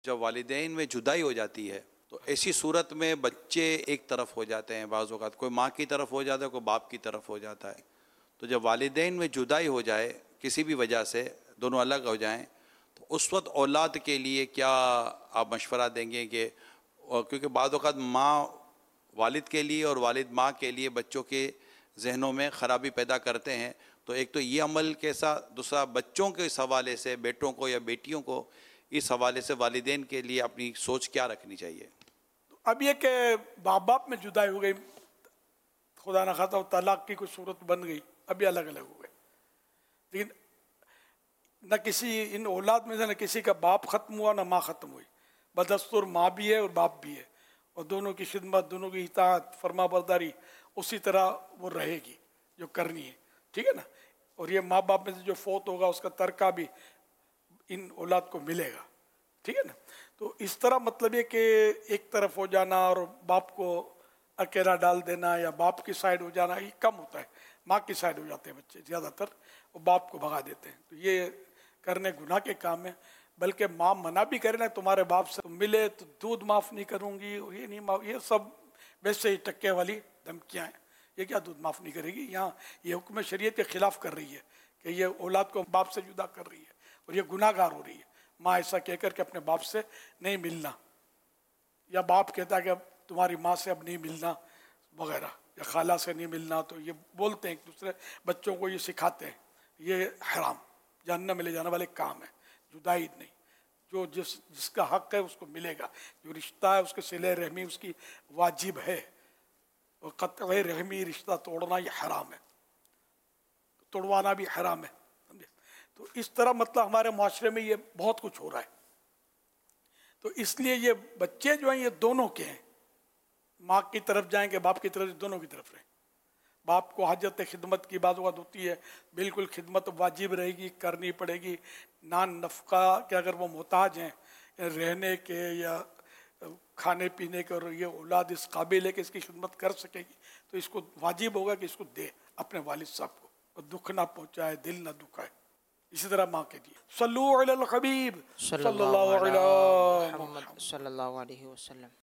जब वालिदैन में जुदाई हो जाती है तो ऐसी सूरत में बच्चे एक तरफ हो जाते हैं, बाज़ औक़ात कोई माँ की तरफ हो जाता है, कोई बाप की तरफ हो जाता है। तो जब वालिदैन में जुदाई हो जाए किसी भी वजह से, दोनों अलग हो जाएं, तो उस वक्त औलाद के लिए क्या आप मशवरा देंगे कि, क्योंकि बाज़ औक़ात माँ वालिद के लिए और वालिद माँ के लिए बच्चों के जहनों में ख़राबी पैदा करते हैं, तो एक तो ये अमल कैसा, दूसरा बच्चों के इस हवाले से, बेटों को या बेटियों को इस हवाले से वालिदैन के लिए अपनी सोच क्या रखनी चाहिए? तो अब ये कि बाप बाप में जुदाई हो गई, खुदा न खास्ता तलाक की कोई सूरत बन गई, अभी अलग अलग हो गए, लेकिन न किसी इन औलाद में से न किसी का बाप ख़त्म हुआ न माँ ख़त्म हुई। बदस्तूर माँ भी है और बाप भी है, और दोनों की खिदमत, दोनों की इताअत, फरमा बरदारी उसी तरह वो रहेगी जो करनी है, ठीक है ना। और ये माँ बाप में से जो फौत होगा उसका तरका भी इन औलाद को मिलेगा, ठीक है ना। तो इस तरह मतलब ये कि एक तरफ हो जाना और बाप को अकेला डाल देना या बाप की साइड हो जाना, ये कम होता है। माँ की साइड हो जाते हैं बच्चे ज़्यादातर, और बाप को भगा देते हैं। तो ये करने गुनाह के काम है। बल्कि माँ मना भी करे ना, तुम्हारे बाप से मिले तो दूध माफ़ नहीं करूँगी, ये नहीं माफ़, ये सब वैसे ही टक्के वाली धमकियाँ हैं। ये क्या दूध माफ़ नहीं करेगी? यहाँ ये हुक्म शरीयत के ख़िलाफ़ कर रही है कि ये औलाद को बाप से जुदा कर रही है, और ये गुनाहगार हो रही है। माँ ऐसा कहकर के अपने बाप से नहीं मिलना, या बाप कहता है कि अब तुम्हारी माँ से अब नहीं मिलना वगैरह, या खाला से नहीं मिलना, तो ये बोलते हैं एक दूसरे बच्चों को, ये सिखाते हैं। ये हराम, जहन्नम में ले जाने वाले काम है। जुदाई नहीं, जो जिसका हक है उसको मिलेगा, जो रिश्ता है उसके सिले रहमी उसकी वाजिब है, और क़त्अ रहमी रिश्ता तोड़ना ये हराम है, तोड़वाना भी हराम है, समझे। तो इस तरह मतलब हमारे माशरे में ये बहुत कुछ हो रहा है। तो इसलिए ये बच्चे जो हैं ये दोनों के हैं, माँ की तरफ जाएंगे, बाप की तरफ, दोनों की तरफ रहें। बाप को हाजत खिदमत की बात होती है, बिल्कुल खिदमत वाजिब रहेगी, करनी पड़ेगी। नान नफ़का के अगर वो मोहताज हैं रहने के या खाने पीने के, और ये औलाद इस काबिल है कि इसकी खिदमत कर सकेगी, तो इसको वाजिब होगा कि इसको दे अपने वालिद साहब को, और दुख ना पहुँचाए, दिल ना दुखाए। इसी तरह माँ के लिए सल्लु अलल हबीब सल्लल्लाहु अलैहि वसल्लम।